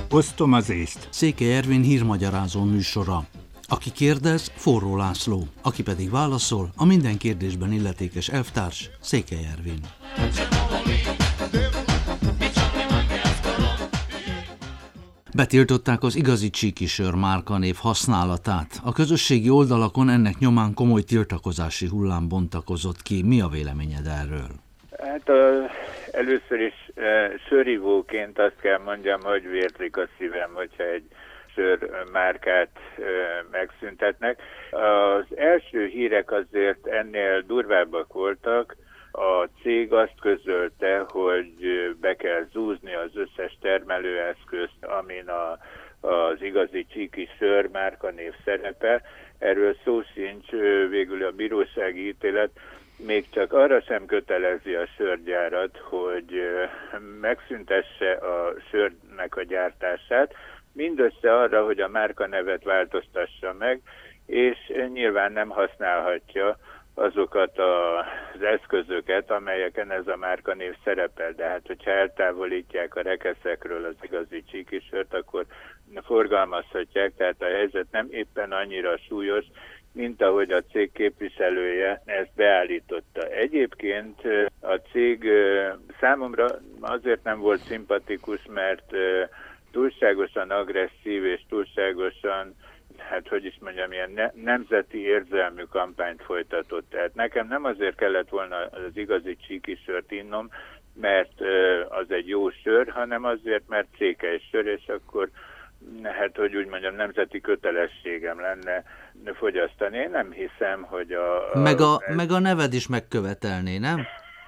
Osztom az észt. Székely Ervin hírmagyarázó műsora. Aki kérdez, Forró László, aki pedig válaszol, a minden kérdésben illetékes elvtárs, Székely Ervin. Betiltották az igazi csíkisör márkanév használatát. A közösségi oldalakon ennek nyomán komoly tiltakozási hullám bontakozott ki. Mi a véleményed erről? Hát először is sörivóként azt kell mondjam, hogy vérzik a szívem, hogyha egy sörmárkát megszüntetnek. Az első hírek azért ennél durvábbak voltak. A cég azt közölte, hogy be kell zúzni az összes termelőeszközt, amin az igazi csíki sör márkanév szerepel. Erről szó sincs, végül a bírósági ítélet még csak arra sem kötelezi a sörgyárat, hogy megszüntesse a sörnek a gyártását, mindössze arra, hogy a márkanevet változtassa meg, és nyilván nem használhatja azokat az eszközöket, amelyeken ez a márkanév szerepel. De hát, hogyha eltávolítják a rekeszekről az igazi csíkisört, akkor forgalmazhatják, tehát a helyzet nem éppen annyira súlyos, mint ahogy a cég képviselője ezt beállította. Egyébként a cég számomra azért nem volt szimpatikus, mert túlságosan agresszív és túlságosan, ilyen nemzeti érzelmű kampányt folytatott. Tehát nekem nem azért kellett volna az igazi csíkisört innom, mert az egy jó sör, hanem azért, mert székely sör, és akkor nemzeti kötelességem lenne fogyasztani. Én nem hiszem, hogy Meg a neved is megkövetelné, nem?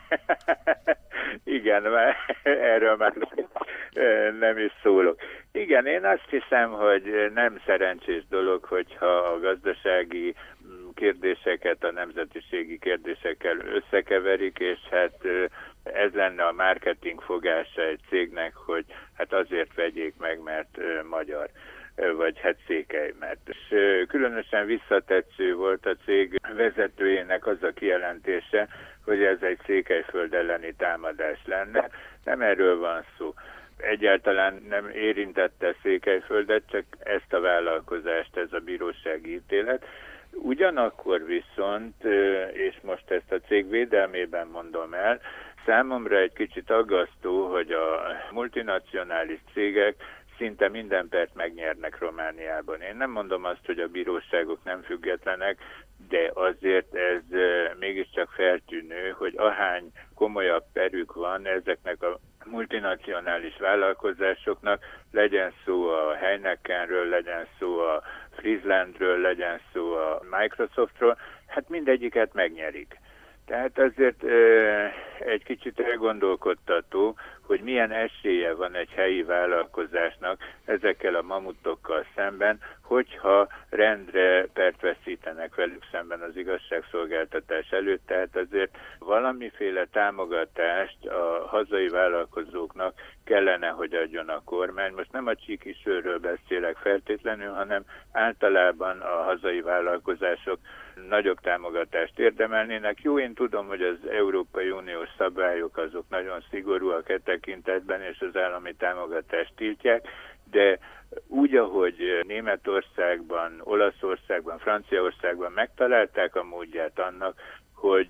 Igen, erről már nem is szólok. Igen, én azt hiszem, hogy nem szerencsés dolog, hogyha a gazdasági kérdéseket a nemzetiségi kérdésekkel összekeverik, és ez lenne a marketing fogása egy cégnek, hogy azért vegyék meg, mert magyar, vagy székely, mert. És különösen visszatetsző volt a cég vezetőjének az a kijelentése, hogy ez egy Székelyföld elleni támadás lenne. Nem erről van szó. Egyáltalán nem érintette Székelyföldet, csak ezt a vállalkozást, ez a bírósági ítélet. Ugyanakkor viszont, és most ezt a cég védelmében mondom el, számomra egy kicsit aggasztó, hogy a multinacionális cégek szinte minden pert megnyernek Romániában. Én nem mondom azt, hogy a bíróságok nem függetlenek, de azért ez mégiscsak feltűnő, hogy ahány komolyabb perük van ezeknek a multinacionális vállalkozásoknak, legyen szó a Heinekenről, legyen szó a Frieslandről, legyen szó a Microsoftról, mindegyiket megnyerik. Tehát azért egy kicsit elgondolkodtató, hogy milyen esélye van egy helyi vállalkozásnak ezekkel a mamutokkal szemben, hogyha rendre pert veszítenek velük szemben az igazságszolgáltatás előtt. Tehát azért valamiféle támogatást a hazai vállalkozóknak kellene, hogy adjon a kormány. Most nem a csíkisörről beszélek feltétlenül, hanem általában a hazai vállalkozások nagyobb támogatást érdemelnének. Jó, én tudom, hogy az Európai Uniós szabályok azok nagyon szigorúak e tekintetben, és az állami támogatást tiltják, de úgy, ahogy Németországban, Olaszországban, Franciaországban megtalálták a módját annak, hogy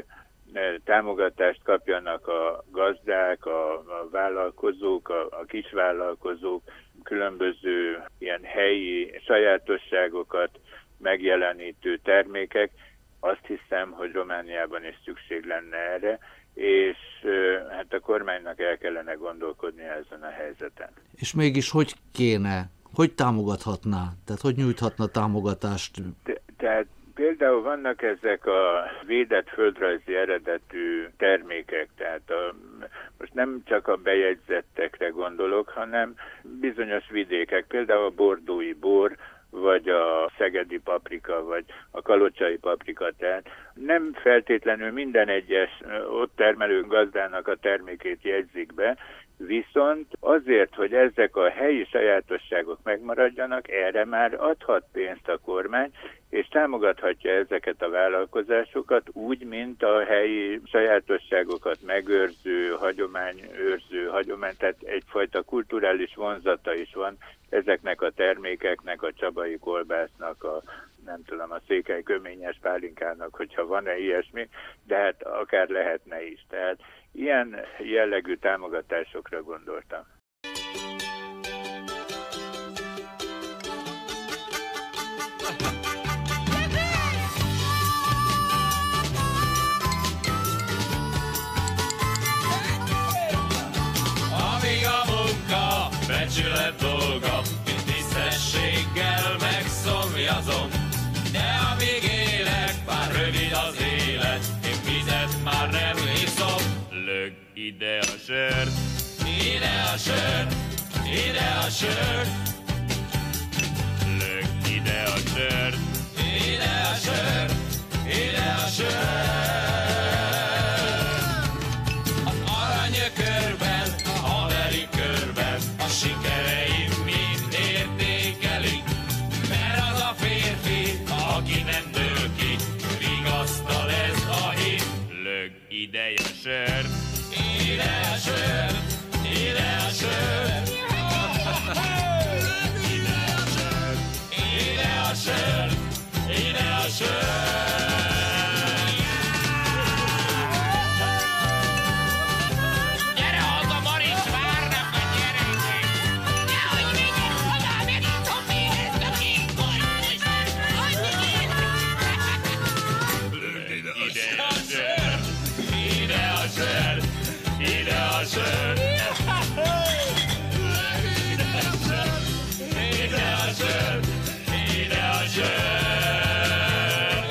támogatást kapjanak a gazdák, a vállalkozók, a kisvállalkozók, különböző ilyen helyi sajátosságokat megjelenítő termékek. Azt hiszem, hogy Romániában is szükség lenne erre, és a kormánynak el kellene gondolkodni ezen a helyzeten. És mégis hogy kéne? Hogy támogathatná? Tehát hogy nyújthatna támogatást? Tehát például vannak ezek a védett földrajzi eredetű termékek, tehát most nem csak a bejegyzettekre gondolok, hanem bizonyos vidékek, például a bordói bor, vagy a szegedi paprika, vagy a kalocsai paprika. Tehát nem feltétlenül minden egyes ott termelő gazdának a termékét jegyzik be, Viszont azért, hogy ezek a helyi sajátosságok megmaradjanak, erre már adhat pénzt a kormány, és támogathatja ezeket a vállalkozásokat úgy, mint a helyi sajátosságokat megőrző, hagyomány, tehát egyfajta kulturális vonzata is van ezeknek a termékeknek, a csabai kolbásznak, a székely köményes pálinkának, hogyha van-e ilyesmi, de hát akár lehetne is. Tehát ilyen jellegű támogatásokra gondoltam. Amíg a munka becsület dolga, tisztességgel megszomjazom, de amíg élek, már rövid az élet, én vizet már nem iszom. Lög ide a sört, ide a sört, ide a sört. Lög ide a sört, ide a sört, ide a sört. Az aranyökörben, a haveri körben, a sikereim mind értékelik, mert az a férfi, aki nem dől ki, vigasztal ez a hit. Lög ide a sört, ide a sört, ide a sört. Ide a sört, ide a sört, ide a sört. Gyere haza, Marics, várnak a gyerekek! Nehogy menjen haza, megint szopérezt a kékkor! Ide a sört, ide a sört, ide a sört. Ide a sört, ide a sört.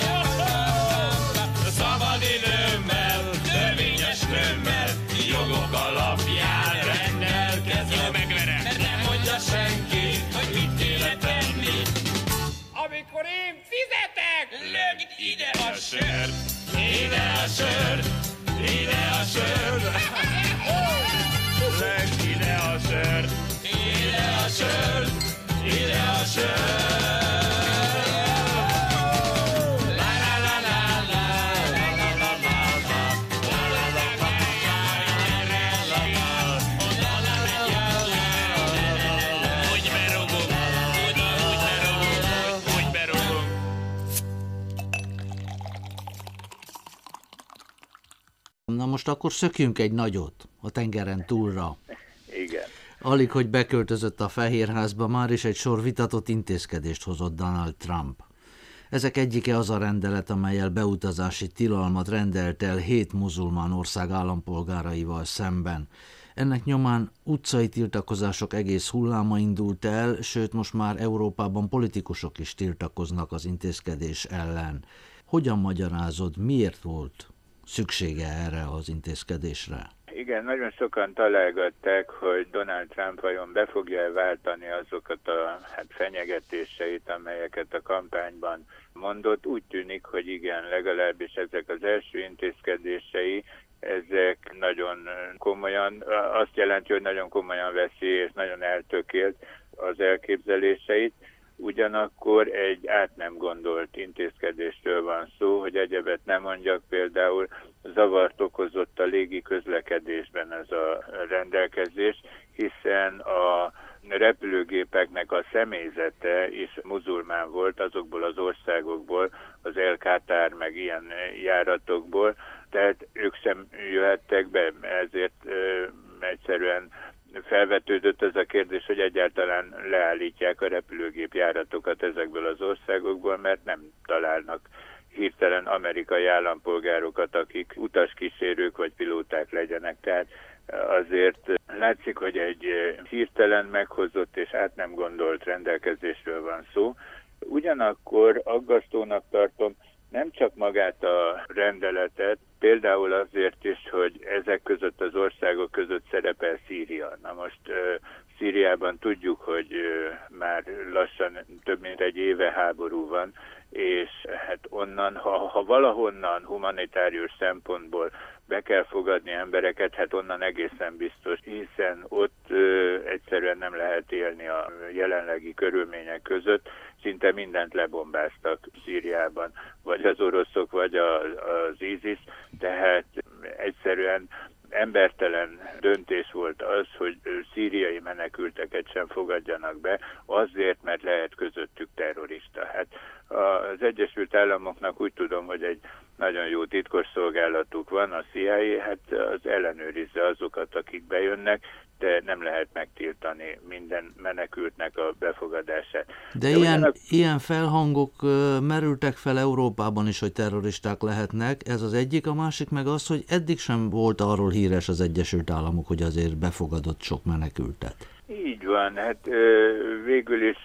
Szabad időmmel, törvényes nőmmel, jogok alapján rendelkezem. Nem mondja senki, hogy mit kéne tenni. Amikor én fizetek, lögd ide a sört, ide a sört, ide a sört. Lögd ide a sört, ide a sört, ide a sört. La la la la la, la la la la la, la la la la la. Úgy berúgunk, úgy berúgunk. Na most akkor szökjünk egy nagyot a tengeren túlra. Igen. Alig, hogy beköltözött a Fehérházba, már is egy sor vitatott intézkedést hozott Donald Trump. Ezek egyike az a rendelet, amellyel beutazási tilalmat rendelt el 7 muzulmán ország állampolgáraival szemben. Ennek nyomán utcai tiltakozások egész hulláma indult el, sőt most már Európában politikusok is tiltakoznak az intézkedés ellen. Hogyan magyarázod, miért volt szüksége erre az intézkedésre? Igen, nagyon sokan találgatták, hogy Donald Trump vajon be fogja váltani azokat a fenyegetéseit, amelyeket a kampányban mondott. Úgy tűnik, hogy igen, legalábbis ezek az első intézkedései, ezek nagyon komolyan, azt jelenti, hogy nagyon komolyan veszi és nagyon eltökélt az elképzeléseit. Ugyanakkor egy át nem gondolt intézkedésről van szó, hogy egyebet nem mondjak, például zavart okozott a légi közlekedésben ez a rendelkezés, hiszen a repülőgépeknek a személyzete is muzulmán volt azokból az országokból, az El Katár meg ilyen járatokból, tehát ők sem jöhettek be, ezért egyszerűen felvetődött ez a kérdés, hogy egyáltalán leállítják a repülőgép járatokat ezekből az országokból, mert nem találnak hirtelen amerikai állampolgárokat, akik utaskísérők vagy pilóták legyenek. Tehát azért látszik, hogy egy hirtelen meghozott és át nem gondolt rendelkezésről van szó. Ugyanakkor aggasztónak tartom nem csak magát a rendeletet, például azért is, hogy ezek között az országok között szerepel Szíria. Na most Szíriában tudjuk, hogy már lassan több mint egy éve háború van, és hát onnan, ha valahonnan humanitárius szempontból be kell fogadni embereket, hát onnan egészen biztos, hiszen ott egyszerűen nem lehet élni a jelenlegi körülmények között, szinte mindent lebombáztak Szíriában, vagy az oroszok, vagy az ISIS, tehát egyszerűen embertelen döntés volt az, hogy szíriai menekülteket sem fogadjanak be, azért, mert lehet közöttük terrorista. Hát az Egyesült Államoknak úgy tudom, hogy egy nagyon jó titkosszolgálatuk van, a CIA, hát az ellenőrizze azokat, akik bejönnek, de nem lehet megtiltani minden menekültnek a befogadását. De ilyen felhangok merültek fel Európában is, hogy terroristák lehetnek, ez az egyik, a másik meg az, hogy eddig sem volt arról híres az Egyesült Államok, hogy azért befogadott sok menekültet. Így van, hát végül is,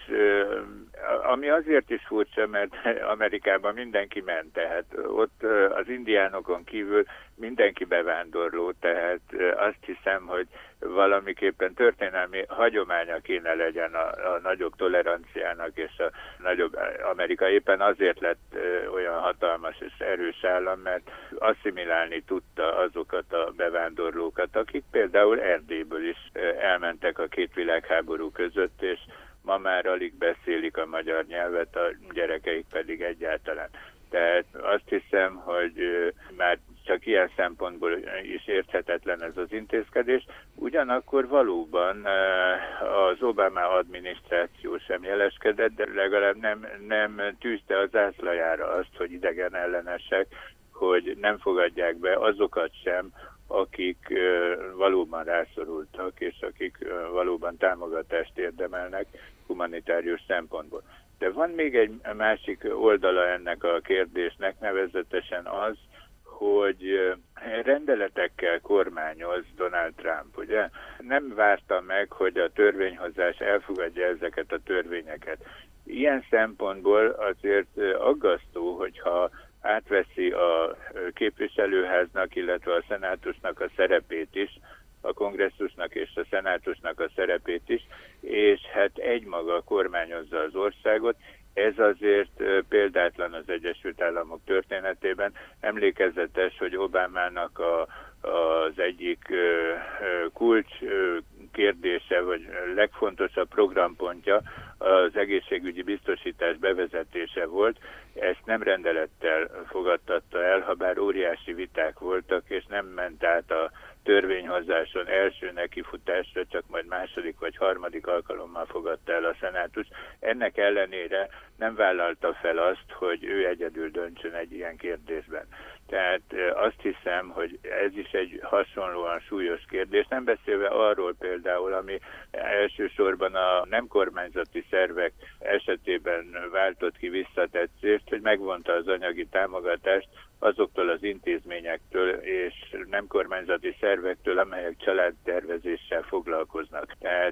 ami azért is furcsa, mert Amerikában mindenki ment, tehát ott az indiánokon kívül mindenki bevándorló, tehát azt hiszem, hogy valamiképpen történelmi hagyománya kéne legyen a nagyobb toleranciának, és a nagyobb Amerika éppen azért lett olyan hatalmas és erős állam, mert asszimilálni tudta azokat a bevándorlókat, akik például Erdélyből is elmentek a két világháború között, és ma már alig beszélik a magyar nyelvet, a gyerekeik pedig egyáltalán. Tehát azt hiszem, hogy már csak ilyen szempontból is érthetetlen ez az intézkedés. Ugyanakkor valóban az Obama adminisztráció sem jeleskedett, de legalább nem tűzte a zászlajára azt, hogy idegen ellenesek, hogy nem fogadják be azokat sem, akik valóban rászorultak, és akik valóban támogatást érdemelnek humanitárius szempontból. De van még egy másik oldala ennek a kérdésnek, nevezetesen az, hogy rendeletekkel kormányoz Donald Trump, ugye? Nem várta meg, hogy a törvényhozás elfogadja ezeket a törvényeket. Ilyen szempontból azért aggasztó, hogyha átveszi a képviselőháznak, illetve a szenátusnak a szerepét is, a kongresszusnak és a szenátusnak a szerepét is, és hát egymaga kormányozza az országot. Ez azért példátlan az Egyesült Államok történetében. Emlékezetes, hogy Obamának az egyik kulcs kérdése, vagy legfontosabb programpontja az egészségügyi biztosítás bevezetése volt. Ezt nem rendelettel fogadtatta el, ha bár óriási viták voltak, és nem ment át a törvényhozáson első nekifutásra, csak majd második vagy harmadik alkalommal fogadta el a szenátus. Ennek ellenére nem vállalta fel azt, hogy ő egyedül döntsön egy ilyen kérdésben. Tehát azt hiszem, hogy ez is egy hasonlóan súlyos kérdés, nem beszélve arról például, ami elsősorban a nem kormányzati szervek esetében váltott ki visszatetszést, hogy megvonta az anyagi támogatást azoktól az intézményektől és nem kormányzati szervektől, amelyek családtervezéssel foglalkoznak. Tehát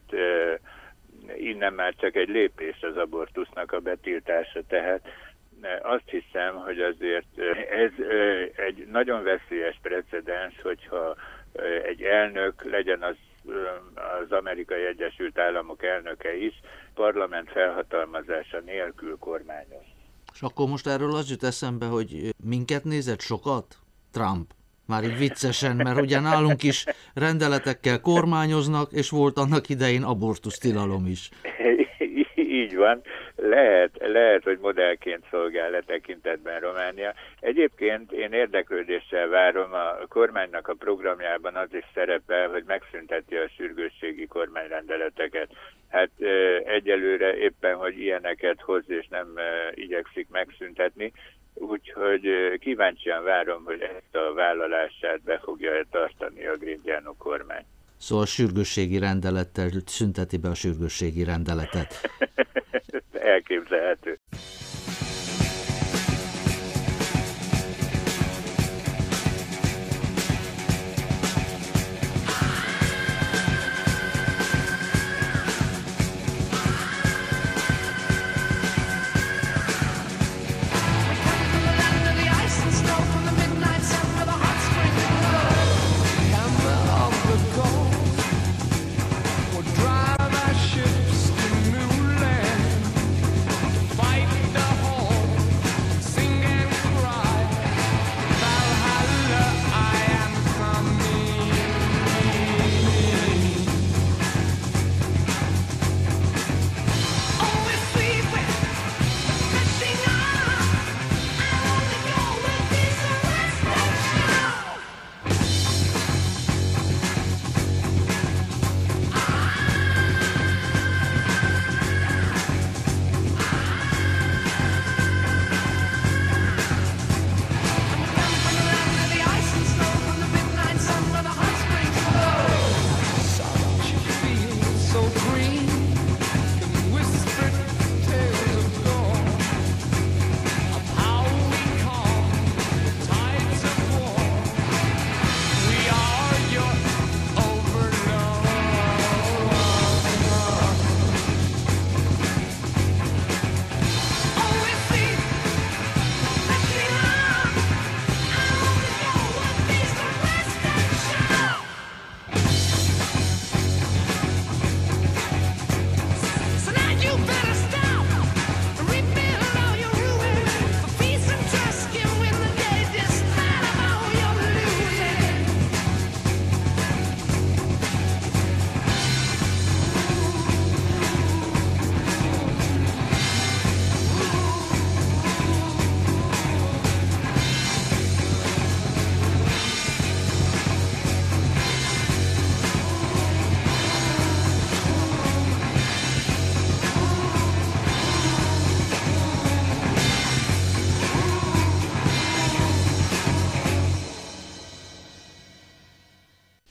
innen már csak egy lépés az abortusznak a betiltása, tehát azt hiszem, hogy azért ez egy nagyon veszélyes precedens, hogyha egy elnök, legyen az Amerikai Egyesült Államok elnöke is, parlament felhatalmazása nélkül kormányoz. És akkor most erről az jut eszembe, hogy minket nézett sokat Trump. Már így viccesen, mert ugye nálunk is rendeletekkel kormányoznak, és volt annak idején abortusztilalom is. Így van. Lehet, hogy modellként szolgál tekintetben Románia. Egyébként én érdeklődéssel várom, a kormánynak a programjában az is szerepel, hogy megszünteti a sürgősségi kormányrendeleteket. Hát egyelőre éppen, hogy ilyeneket hoz és nem igyekszik megszüntetni, úgyhogy kíváncsian várom, hogy ezt a vállalását be fogja tartani a Grindiano kormány. Szóval sürgősségi rendelettel szünteti be a sürgősségi rendeletet. Elképzelhető. Fight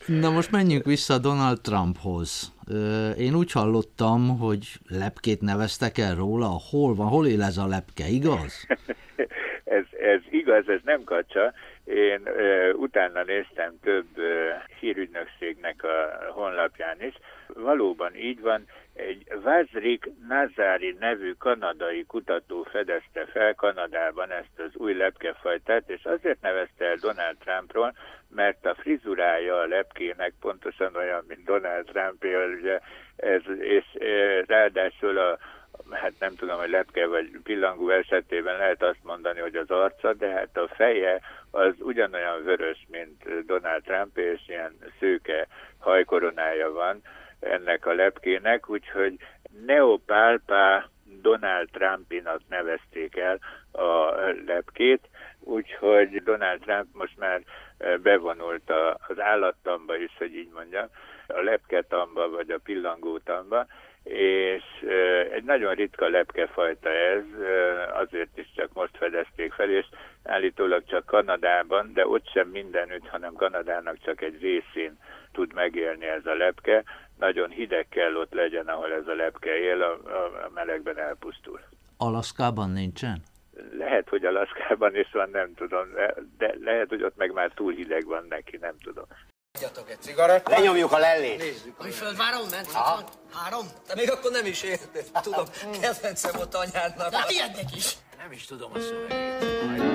Na most menjünk vissza Donald Trumphoz. Én úgy hallottam, hogy lepkét neveztek el róla. Hol van, hol él ez a lepke, igaz? Ez igaz, ez nem kacsa. Én utána néztem több hírügynökségnek a honlapján is. Valóban így van, egy Vazrik Nazari nevű kanadai kutató fedezte fel Kanadában ezt az új lepkefajtát, és azért nevezte el Donald Trumpról, mert a frizurája a lepkének pontosan olyan, mint Donald Trumpé, ugye és ráadásul hát nem tudom, hogy lepke vagy pillangó esetében lehet azt mondani, hogy az arca, de hát a feje az ugyanolyan vörös, mint Donald Trump, és ilyen szőke hajkoronája van ennek a lepkének, úgyhogy Neopálpá Donald Trumpinak nevezték el a lepkét, úgyhogy Donald Trump most már bevonult az állattamba is, hogy így mondjam, a lepketamba vagy a pillangótamba, és egy nagyon ritka lepkefajta ez, azért is csak most fedezték fel, és állítólag csak Kanadában, de ott sem mindenütt, hanem Kanadának csak egy részén tud megélni ez a lepke. Nagyon hideg kell ott legyen, ahol ez a lepke él, a melegben elpusztul. Alaszkában nincsen? Lehet, hogy Alaszkában is van, nem tudom, de lehet, hogy ott meg már túl hideg van neki, nem tudom. Adjatok egy cigarett. Lenyomjuk a lellét. Nézzük. Ami földváron ment? Aha. 3? De még akkor nem is érted. Tudom, kedvencem volt anyádnak. De hát ilyennek is. Nem is tudom a szövegét.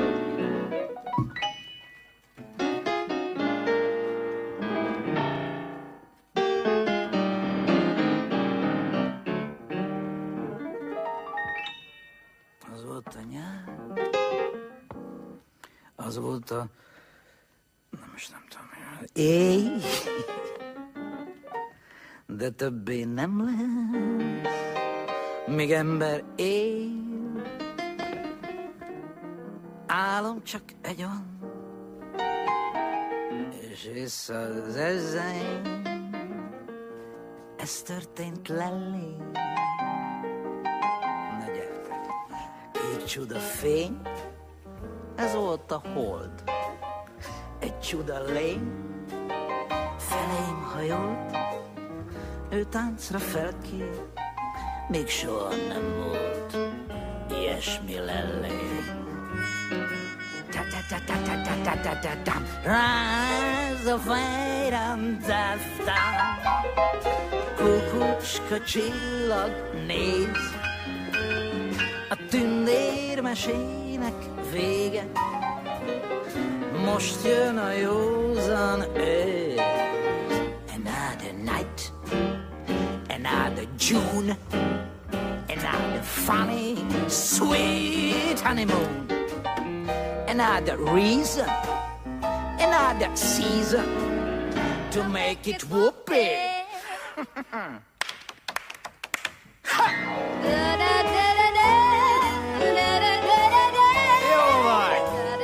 Az volt a nyár. Az volt a... nem tudom. Éj! De többé nem lesz, míg ember él. Álom csak egy van, és vissza az ezeim. Ez történt lelé. Na gyertek, két csuda fény, ez volt a hold. Egy csuda lény felém hajolt, ő táncra felkér, még soha nem volt ilyesmi lelé. Ta-ta-ta-ta-ta-ta-ta-ta-ta-tam, rise of freedom, ta-ta. Kukucska csillag néz, a tündérmesének vége. Most jön a józan ősz. Another night, another June, another funny, sweet honeymoon. Another reason, another season to make it whoopee. Jó vagy!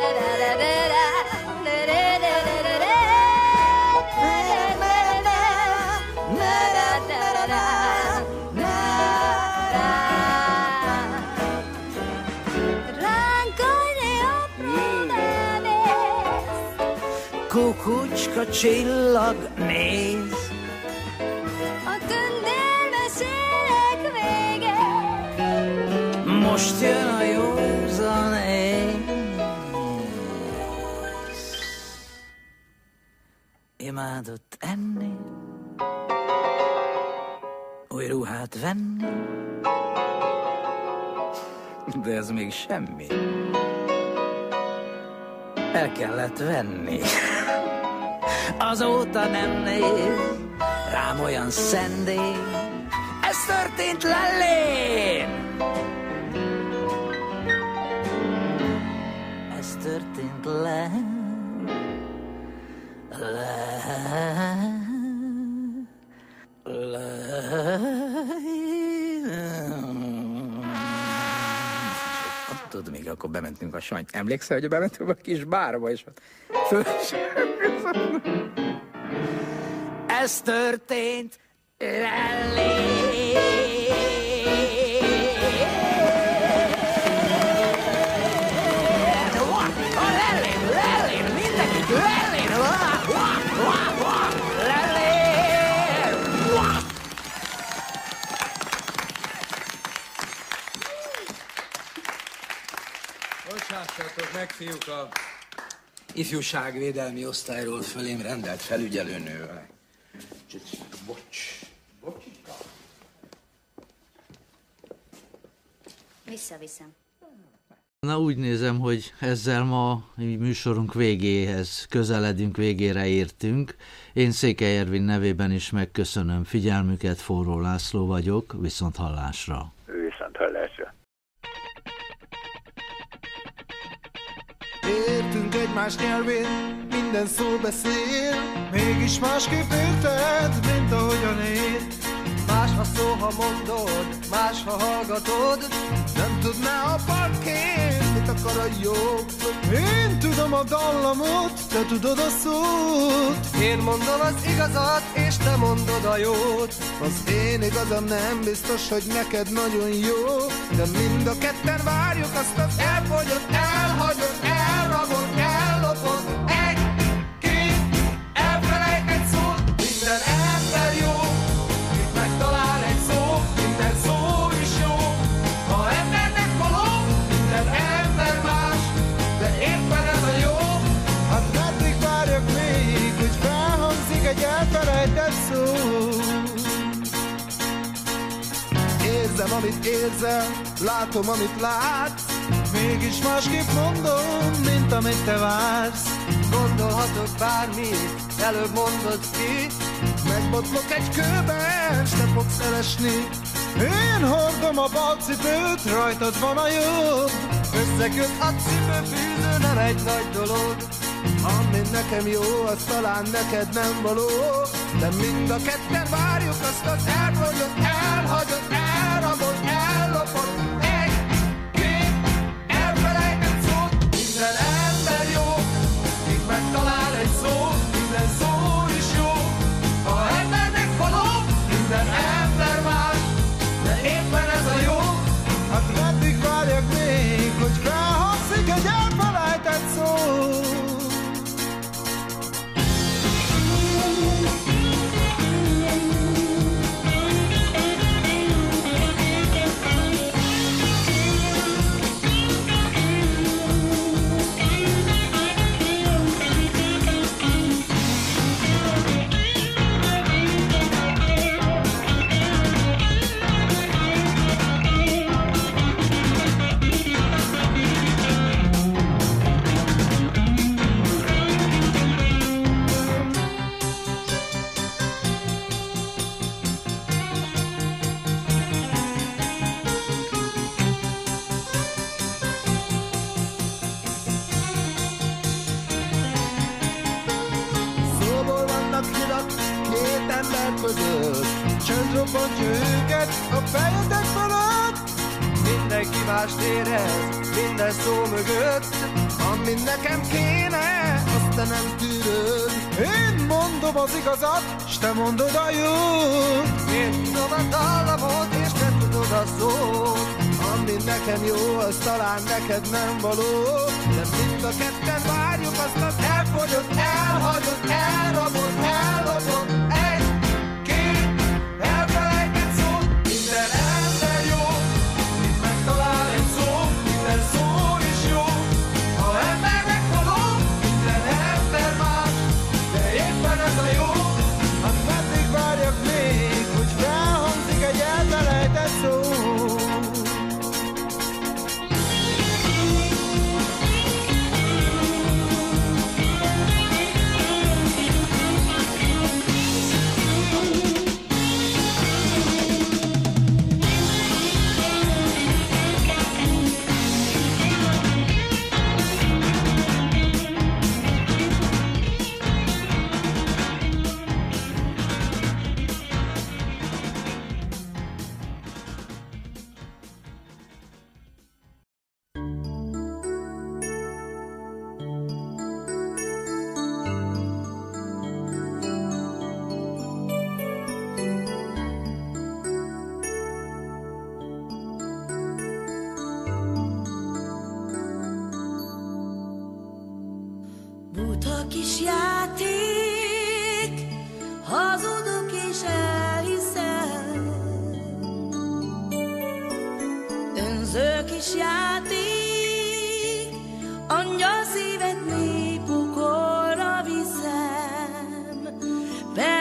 Kukucska csillag néz, a tündérmesének vége. most jön a józan ész. Imádott enni, új ruhát venni, de ez még semmi. El kellett venni. Azóta nem néz rám olyan szendély. Ez történt lellén. Ez történt Tudod, még akkor bementünk a Santy. Emlékszel, hogy bementünk a kis bárba, és ott ez történt lellén. A lellén, mindenki lellén. Fiúk, a ifjúságvédelmi osztályról fölém rendelt felügyelőnővel. Bocsika. Visszaviszem. Na úgy nézem, hogy ezzel ma műsorunk végéhez közeledünk, végére értünk. Én Székely Ervin nevében is megköszönöm figyelmüket, Forró László vagyok, viszont hallásra. Viszont hallásra. Értünk egymás nyelvén, minden szó beszél, mégis másképp érted, mint ahogyan én. Más a szó, ha mondod, más, ha hallgatod, nem tudná a parkén, mit akar a jog. Én tudom a dallamot, te tudod a szót. Én mondom az igazat, és te mondod a jót. Az én igazam nem biztos, hogy neked nagyon jó, de mind a ketten várjuk azt az elfogyott, elhagyott, elragott, ellopott, egy, két, elfelejtett szót. Minden ember jó, itt megtalál egy szó, minden szó is jó. Ha embernek való, minden ember más, de éppen ez a jó. Hát meddig várjak még, hogy felhangzik egy elfelejtett szó. Érzem, amit érzel, látom, amit látsz, mégis másképp mondom, mint amit te vársz. Gondolhatok bármit, előbb mondod ki, megbotlok egy kőben, s te fogsz elesni. Én hordom a bal cipőt, rajtad van a jobb. Összeköt a cipőfűző, nem egy nagy dolog. Ami nekem jó, az talán neked nem való, de mind a ketten várjuk azt az elfogyott, elhagyott, elragott, ellopott, egy, két, elfelejtett szót. Minden ember jó, itt megtalál egy szó, minden szó is jó. Ha embernek való, minden ember más, de éppen ez a jó. Hát meddig várjak még, hogy felhangzik egy elfelejtett szó. Csönd robbantja őket a fejetek fölött. Mindenki mást érez, minden szó mögött. Ami nekem kéne, azt te nem tűröd. Én mondom az igazat, s te mondod a jót. Én tudom a dallamot, és te tudod a szót. Ami nekem jó, az talán neked nem való, de mind a ketten várjuk azt az elfogyott, elhagyott, elrabott, ellopott, egy, két, elfelejtett szót. Minden ember jó, itt megtalál egy szó, minden szó is jó. Ha embernek való, minden ember más, de éppen ez a jó. Hát meddig várjak még, hogy felhangzik egy elfelejtett szó. Buta kis játék, hazudok és elhiszem. Önző kis játék, angyal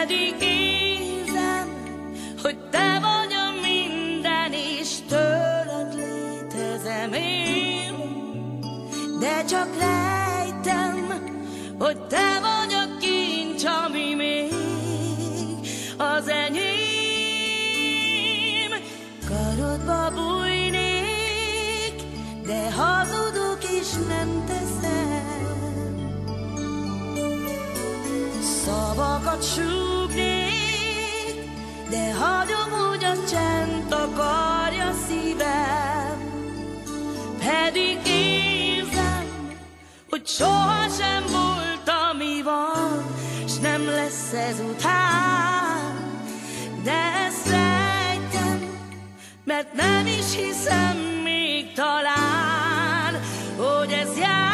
Pedig érzem, hogy te vagy a minden, és tőled létezem én. De csak rejtem, hogy te vagy a kincs, ami még az enyém. Karodba bújnék, de hazudok és nem teszem. Szavakat súgnék, de hagyom, hogy a csend takarja szívem. Pedig érzem, hogy sohasem volt, ami van, s nem lesz ezután. De ezt rejtem, mert nem is hiszem még talán, hogy ez jár.